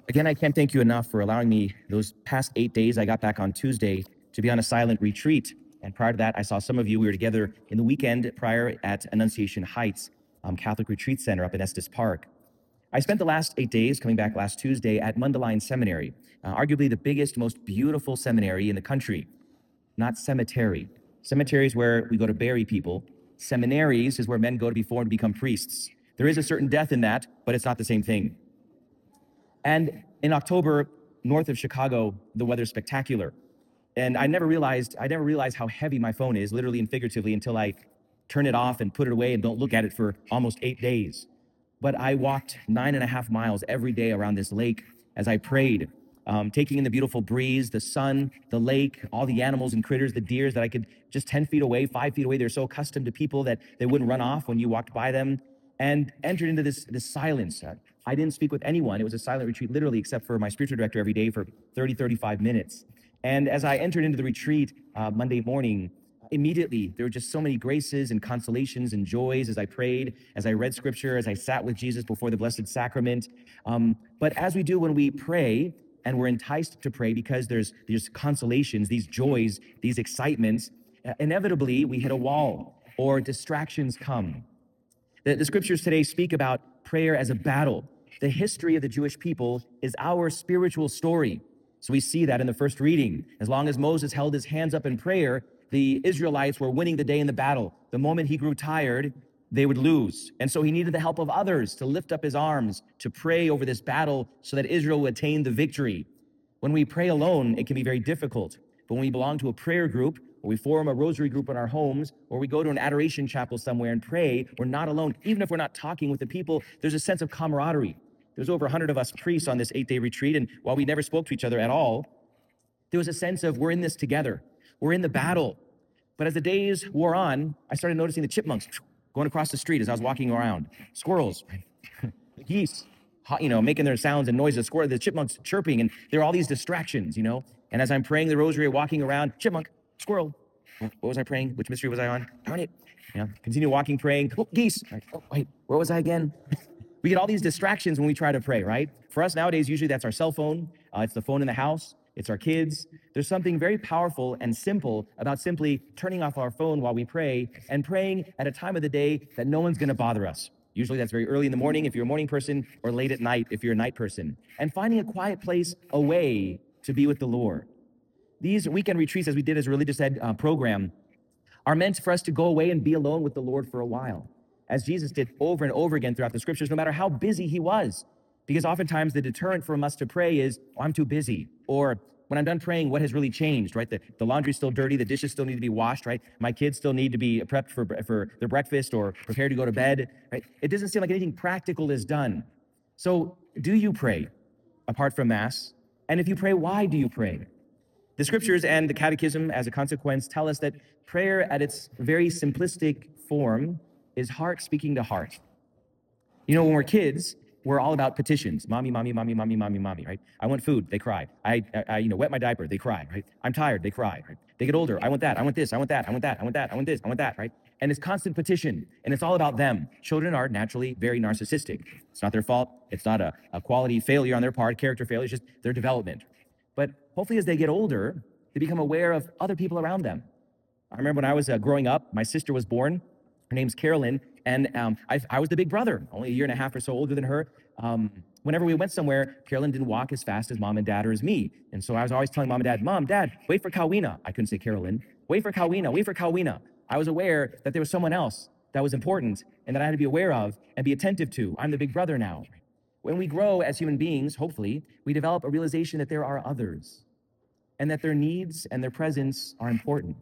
Again, I can't thank you enough for allowing me those past 8 days. I got back on Tuesday to be on a silent retreat. And prior to that, I saw some of you. We were together in the weekend prior at Annunciation Heights Catholic Retreat Center up in Estes Park. I spent the last 8 days, coming back last Tuesday, at Mundelein Seminary, arguably the biggest, most beautiful seminary in the country. Not cemetery. Cemetery is where we go to bury people. Seminaries is where men go to be formed to become priests. There is a certain death in that, but it's not the same thing. And in October, north of Chicago, the weather's spectacular. And I never realized how heavy my phone is, literally and figuratively, until I turn it off and put it away and don't look at it for almost 8 days. But I walked 9.5 miles every day around this lake as I prayed, taking in the beautiful breeze, the sun, the lake, all the animals and critters, the deers that I could just 10 feet away, 5 feet away. They're so accustomed to people that they wouldn't run off when you walked by them, and entered into this silence. I didn't speak with anyone. It was a silent retreat, literally, except for my spiritual director every day for 30, 35 minutes. And as I entered into the retreat Monday morning, immediately there were just so many graces and consolations and joys as I prayed, as I read scripture, as I sat with Jesus before the Blessed Sacrament. But as we do when we pray, and we're enticed to pray because there's consolations, these joys, these excitements, inevitably we hit a wall or distractions come. The scriptures today speak about prayer as a battle. The history of the Jewish people is our spiritual story. So we see that in the first reading. As long as Moses held his hands up in prayer, the Israelites were winning the day in the battle. The moment he grew tired, they would lose. And so he needed the help of others to lift up his arms, to pray over this battle so that Israel would attain the victory. When we pray alone, it can be very difficult. But when we belong to a prayer group, or we form a rosary group in our homes, or we go to an adoration chapel somewhere and pray, we're not alone. Even if we're not talking with the people, there's a sense of camaraderie. There's over 100 of us priests on this 8-day retreat, and while we never spoke to each other at all, there was a sense of we're in this together. We're in the battle. But as the days wore on, I started noticing the chipmunks going across the street as I was walking around. Squirrels, geese, making their sounds and noises. The chipmunks chirping, and there are all these distractions, And as I'm praying the rosary, walking around, chipmunk, squirrel. What was I praying? Which mystery was I on? Darn it. Continue walking, praying. Oh, geese. Oh, wait, where was I again? We get all these distractions when we try to pray, right? For us nowadays, usually that's our cell phone. It's the phone in the house. It's our kids. There's something very powerful and simple about simply turning off our phone while we pray and praying at a time of the day that no one's going to bother us. Usually that's very early in the morning if you're a morning person, or late at night if you're a night person. And finding a quiet place away to be with the Lord. These weekend retreats, as we did as a religious ed program, are meant for us to go away and be alone with the Lord for a while, as Jesus did over and over again throughout the scriptures, no matter how busy he was. Because oftentimes the deterrent for us to pray is, oh, I'm too busy. Or when I'm done praying, what has really changed, right? The laundry's still dirty, the dishes still need to be washed, right? My kids still need to be prepped for their breakfast or prepared to go to bed, right? It doesn't seem like anything practical is done. So do you pray apart from Mass? And if you pray, why do you pray? The scriptures and the catechism, as a consequence, tell us that prayer at its very simplistic form is heart speaking to heart. When we're kids, we're all about petitions. Mommy, mommy, mommy, mommy, mommy, mommy, right? I want food, they cry. I wet my diaper, they cry, right? I'm tired, they cry, right? They get older, I want that, I want this, I want that, I want that, I want that, I want this, I want that, right? And it's constant petition, and it's all about them. Children are naturally very narcissistic. It's not their fault. It's not a quality failure on their part, character failure, it's just their development. But hopefully as they get older, they become aware of other people around them. I remember when I was growing up, my sister was born. Her name's Carolyn, and I was the big brother, only a year and a half or so older than her. Whenever we went somewhere, Carolyn didn't walk as fast as mom and dad or as me. And so I was always telling mom and dad, Mom, Dad, wait for Kawina. I couldn't say Carolyn. Wait for Kawina, wait for Kawina. I was aware that there was someone else that was important and that I had to be aware of and be attentive to. I'm the big brother now. When we grow as human beings, hopefully, we develop a realization that there are others and that their needs and their presence are important.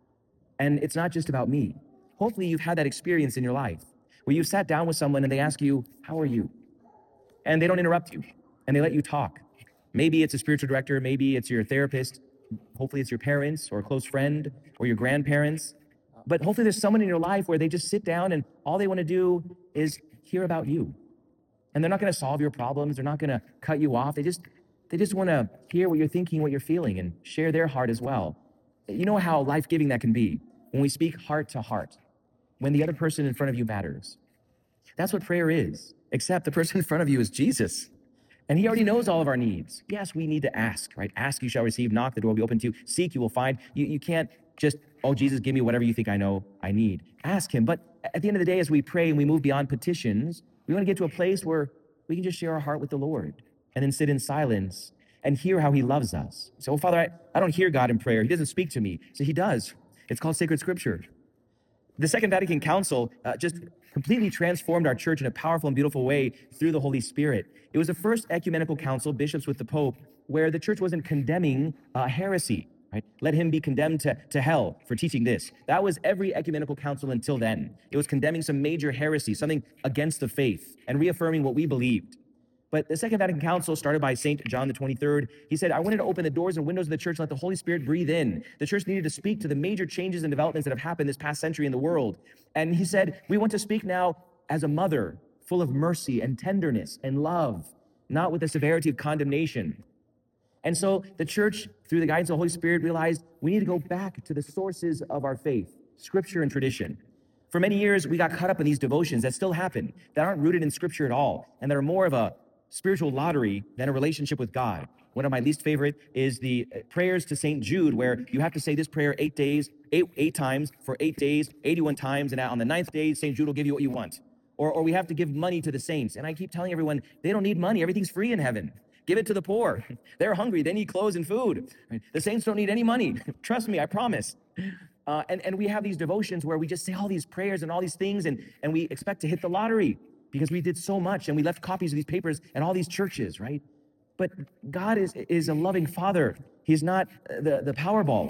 And it's not just about me. Hopefully you've had that experience in your life where you've sat down with someone and they ask you, how are you? And they don't interrupt you and they let you talk. Maybe it's a spiritual director, maybe it's your therapist, hopefully it's your parents or a close friend or your grandparents. But hopefully there's someone in your life where they just sit down and all they want to do is hear about you. And they're not going to solve your problems. They're not going to cut you off. They just want to hear what you're thinking, what you're feeling, and share their heart as well. You know how life-giving that can be when we speak heart to heart, when the other person in front of you matters. That's what prayer is, except the person in front of you is Jesus. And he already knows all of our needs. Yes, we need to ask, right? Ask, you shall receive. Knock, the door will be open to you. Seek, you will find. You can't just, oh, Jesus, give me whatever you think I need. Ask him. But at the end of the day, as we pray and we move beyond petitions, we want to get to a place where we can just share our heart with the Lord and then sit in silence and hear how he loves us. So, oh, Father, I don't hear God in prayer. He doesn't speak to me. So he does. It's called sacred scripture. The Second Vatican Council just completely transformed our church in a powerful and beautiful way through the Holy Spirit. It was the first ecumenical council, bishops with the Pope, where the church wasn't condemning heresy, right? Let him be condemned to hell for teaching this. That was every ecumenical council until then. It was condemning some major heresy, something against the faith, and reaffirming what we believed. But the Second Vatican Council, started by St. John the 23rd, he said, I wanted to open the doors and windows of the church and let the Holy Spirit breathe in. The church needed to speak to the major changes and developments that have happened this past century in the world. And he said, we want to speak now as a mother, full of mercy and tenderness and love, not with the severity of condemnation. And so the church, through the guidance of the Holy Spirit, realized we need to go back to the sources of our faith, scripture and tradition. For many years, we got caught up in these devotions that still happen, that aren't rooted in scripture at all, and that are more of a spiritual lottery than a relationship with God. One of my least favorite is the prayers to St. Jude, where you have to say this prayer 8 days, eight times for 8 days, 81 times, and on the 9th day, St. Jude will give you what you want. Or we have to give money to the saints. And I keep telling everyone, they don't need money. Everything's free in heaven. Give it to the poor. They're hungry. They need clothes and food. The saints don't need any money. Trust me, I promise. And we have these devotions where we just say all these prayers and all these things, and we expect to hit the lottery because we did so much and we left copies of these papers at all these churches, right? But God is a loving Father. He's not the Powerball.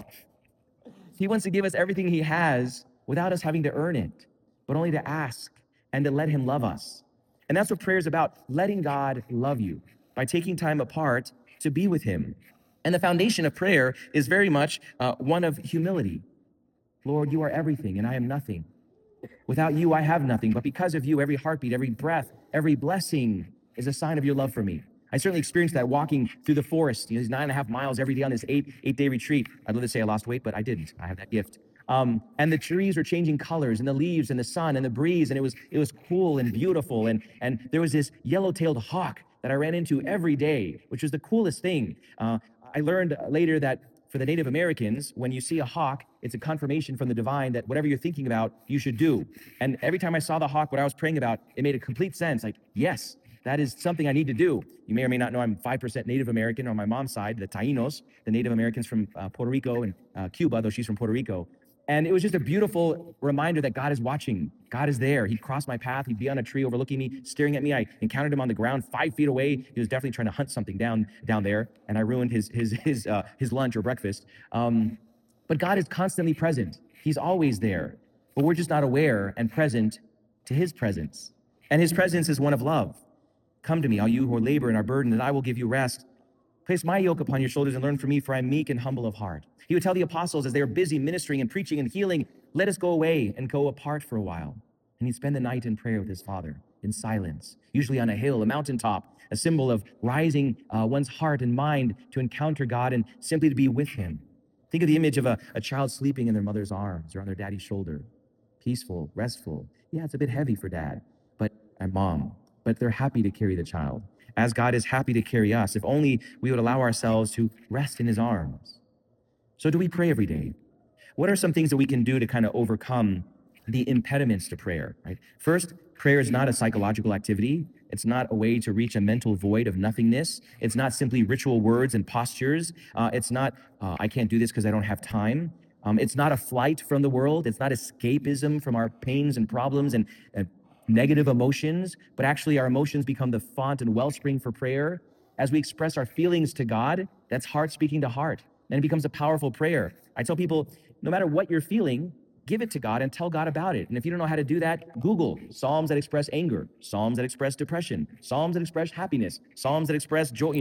He wants to give us everything he has without us having to earn it, but only to ask and to let him love us. And that's what prayer is about, letting God love you by taking time apart to be with him. And the foundation of prayer is very much one of humility. Lord, you are everything and I am nothing. Without you, I have nothing, but because of you, every heartbeat, every breath, every blessing is a sign of your love for me. I certainly experienced that walking through the forest, these 9.5 miles every day on this eight-day retreat. I'd love to say I lost weight, but I didn't. I have that gift. And the trees were changing colors, and the leaves, and the sun, and the breeze, and it was cool and beautiful. And there was this yellow-tailed hawk that I ran into every day, which was the coolest thing. I learned later that for the Native Americans, when you see a hawk, it's a confirmation from the divine that whatever you're thinking about, you should do. And every time I saw the hawk, what I was praying about, it made a complete sense. Like, yes, that is something I need to do. You may or may not know I'm 5% Native American on my mom's side, the Taínos, the Native Americans from Puerto Rico and Cuba, though she's from Puerto Rico. And it was just a beautiful reminder that God is watching. God is there. He'd cross my path. He'd be on a tree overlooking me, staring at me. I encountered him on the ground 5 feet away. He was definitely trying to hunt something down there, and I ruined his lunch or breakfast. But God is constantly present. He's always there, but we're just not aware and present to his presence. And his presence is one of love. Come to me, all you who are labor and are burdened, and I will give you rest. Place my yoke upon your shoulders and learn from me, for I am meek and humble of heart. He would tell the apostles as they were busy ministering and preaching and healing, let us go away and go apart for a while. And he'd spend the night in prayer with his Father, in silence, usually on a hill, a mountaintop, a symbol of rising one's heart and mind to encounter God and simply to be with him. Think of the image of a child sleeping in their mother's arms or on their daddy's shoulder. Peaceful, restful. Yeah, it's a bit heavy for dad and mom, but they're happy to carry the child, as God is happy to carry us, if only we would allow ourselves to rest in his arms. So do we pray every day? What are some things that we can do to kind of overcome the impediments to prayer, right? First, prayer is not a psychological activity. It's not a way to reach a mental void of nothingness. It's not simply ritual words and postures. It's not, I can't do this because I don't have time. It's not a flight from the world. It's not escapism from our pains and problems and negative emotions, but actually our emotions become the font and wellspring for prayer. As we express our feelings to God, that's heart speaking to heart, and it becomes a powerful prayer. I tell people, no matter what you're feeling, give it to God and tell God about it. And if you don't know how to do that, Google Psalms that express anger, Psalms that express depression, Psalms that express happiness, Psalms that express joy,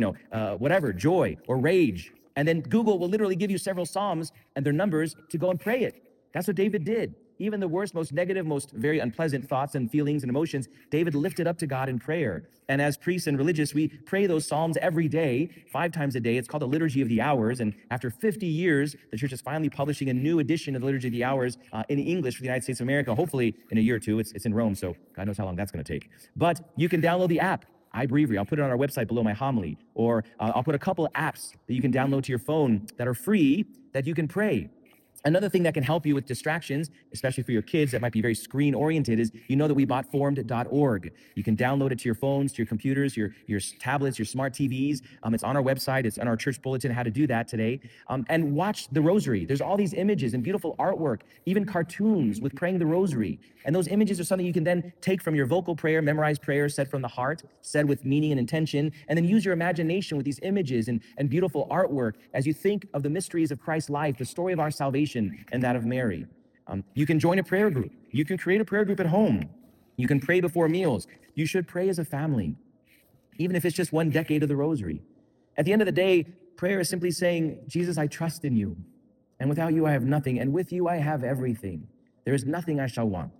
joy or rage. And then Google will literally give you several Psalms and their numbers to go and pray it. That's what David did. Even the worst, most negative, most very unpleasant thoughts and feelings and emotions, David lifted up to God in prayer. And as priests and religious, we pray those Psalms every day, 5 times a day. It's called the Liturgy of the Hours. And after 50 years, the church is finally publishing a new edition of the Liturgy of the Hours in English for the United States of America. Hopefully in a year or two. It's in Rome, so God knows how long that's going to take. But you can download the app. iBreviary. I'll put it on our website below my homily, or I'll put a couple of apps that you can download to your phone that are free that you can pray. Another thing that can help you with distractions, especially for your kids that might be very screen oriented, is you know that we bought formed.org. You can download it to your phones, to your computers, your tablets, your smart TVs. It's on our website. It's on our church bulletin how to do that today. And watch the rosary. There's all these images and beautiful artwork, even cartoons with praying the rosary. And those images are something you can then take from your vocal prayer, memorized prayer said from the heart, said with meaning and intention, and then use your imagination with these images and beautiful artwork as you think of the mysteries of Christ's life, the story of our salvation, and that of Mary. You can join a prayer group. You can create a prayer group at home. You can pray before meals. You should pray as a family, even if it's just one decade of the rosary. At the end of the day, prayer is simply saying, Jesus, I trust in you, and without you I have nothing, and with you I have everything. There is nothing I shall want.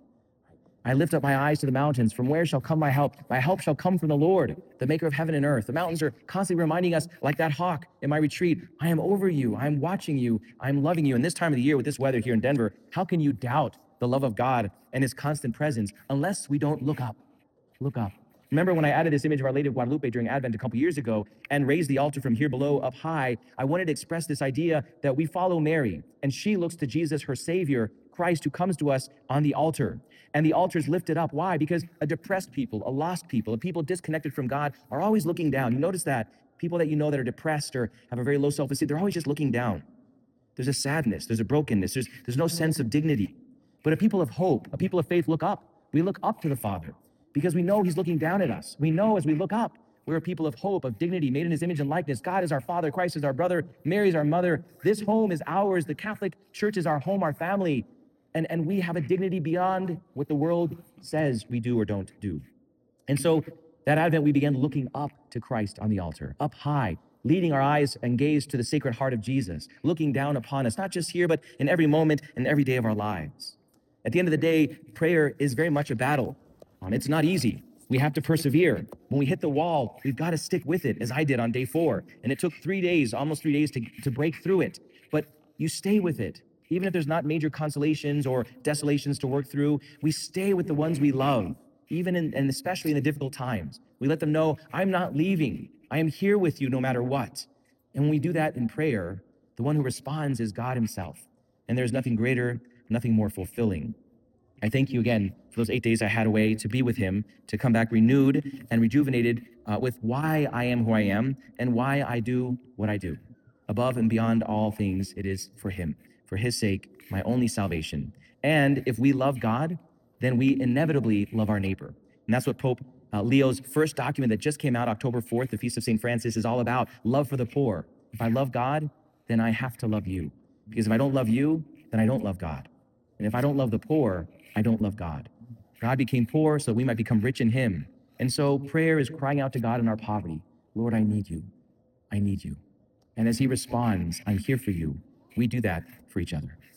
I lift up my eyes to the mountains. From where shall come my help? My help shall come from the Lord, the maker of heaven and earth. The mountains are constantly reminding us, like that hawk in my retreat, I am over you. I am watching you. I am loving you. And this time of the year with this weather here in Denver, how can you doubt the love of God and his constant presence unless we don't look up? Look up. Remember when I added this image of Our Lady of Guadalupe during Advent a couple years ago and raised the altar from here below up high, I wanted to express this idea that we follow Mary and she looks to Jesus, her Savior, Christ, who comes to us on the altar. And the altar is lifted up. Why? Because a depressed people, a lost people, a people disconnected from God are always looking down. You notice that people that you know that are depressed or have a very low self-esteem, they're always just looking down. There's a sadness, there's a brokenness, there's no sense of dignity. But a people of hope, a people of faith look up. We look up to the Father because we know he's looking down at us. We know as we look up, we're a people of hope, of dignity, made in his image and likeness. God is our Father, Christ is our brother, Mary is our mother. This home is ours. The Catholic Church is our home, our family. And we have a dignity beyond what the world says we do or don't do. And so that Advent, we began looking up to Christ on the altar, up high, leading our eyes and gaze to the Sacred Heart of Jesus, looking down upon us, not just here, but in every moment and every day of our lives. At the end of the day, prayer is very much a battle. It's not easy. We have to persevere. When we hit the wall, we've got to stick with it, as I did on day 4. And it took 3 days, almost 3 days to break through it. But you stay with it. Even if there's not major consolations or desolations to work through, we stay with the ones we love, even and especially in the difficult times. We let them know, I'm not leaving. I am here with you no matter what. And when we do that in prayer, the one who responds is God himself. And there's nothing greater, nothing more fulfilling. I thank you again for those 8 days I had away to be with him, to come back renewed and rejuvenated with why I am who I am and why I do what I do. Above and beyond all things, it is for him. For his sake, my only salvation. And if we love God, then we inevitably love our neighbor. And that's what Pope Leo's first document that just came out October 4th, the Feast of St. Francis, is all about: love for the poor. If I love God, then I have to love you. Because if I don't love you, then I don't love God. And if I don't love the poor, I don't love God. God became poor so we might become rich in him. And so prayer is crying out to God in our poverty. Lord, I need you. I need you. And as he responds, I'm here for you. We do that for each other.